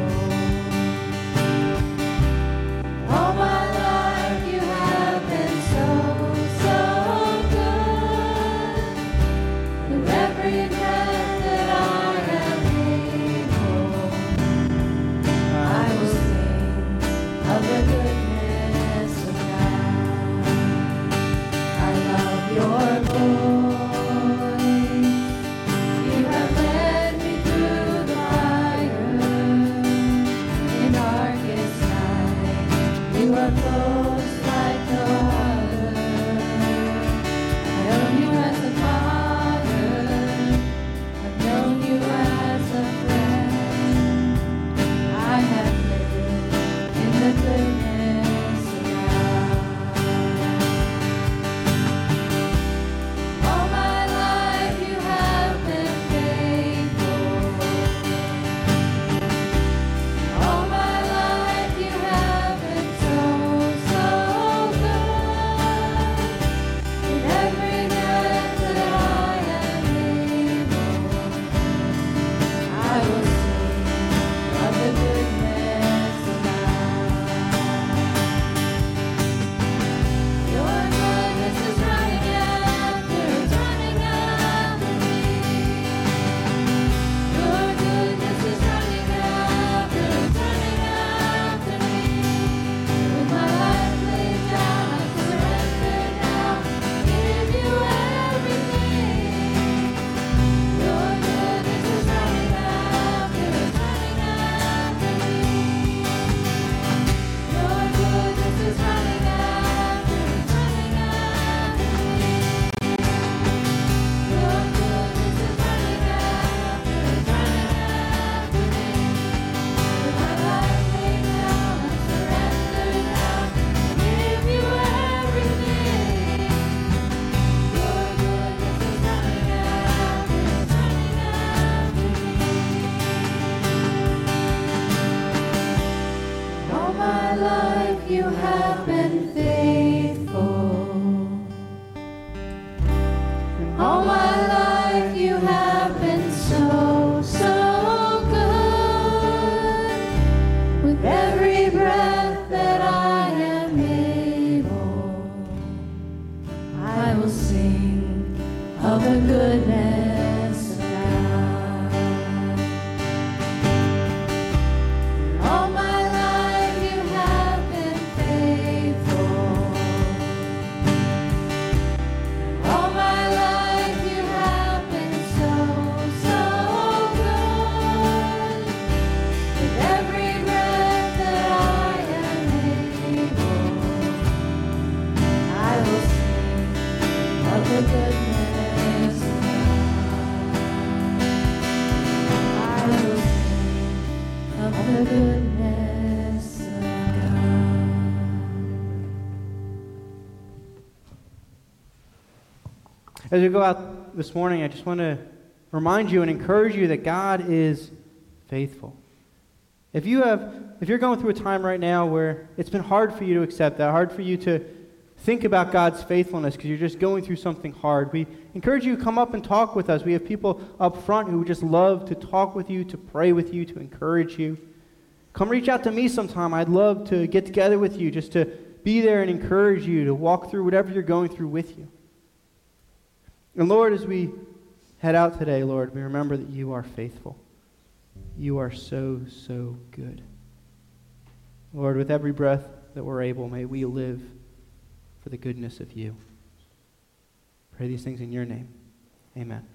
All my life you have been so, so good. With every breath that I am able, I will sing of the goodness of God. I love your voice. You have led me through the fire. In darkest night, you are close like no other. I know you as a father. I've known you as a friend. I have lived in the goodness of God. All my life you have been faithful. All my life you have been so, so good. With every breath that I am able, I will sing of the goodness of God. Your goodness is running after, it's running after me. Your goodness is running after, it's running after me. With my life laid down, I surrender now. Give you everything. Your goodness is running after, it's running after me. Your goodness is running after, it's running after me. Your goodness is running after, it's running after me. With my life laid down, I surrender now. Give you everything. Your goodness is running after, it's running after me. All my life you have been faithful. All my life you have been so, so good. With every breath that I am able, I will sing of the goodness of God. All my life you have been faithful. All my life you have been so, so good. With every breath that I am able, I will sing of the goodness of God. I will sing of the goodness of God. As we go out this morning, I just want to remind you and encourage you that God is faithful. If you have, if you're going through a time right now where it's been hard for you to accept that, hard for you to think about God's faithfulness because you're just going through something hard, we encourage you to come up and talk with us. We have people up front who would just love to talk with you, to pray with you, to encourage you. Come reach out to me sometime. I'd love to get together with you, just to be there and encourage you, to walk through whatever you're going through with you. And Lord, as we head out today, Lord, we remember that you are faithful. You are so, so good. Lord, with every breath that we're able, may we live for the goodness of you. Pray these things in your name. Amen.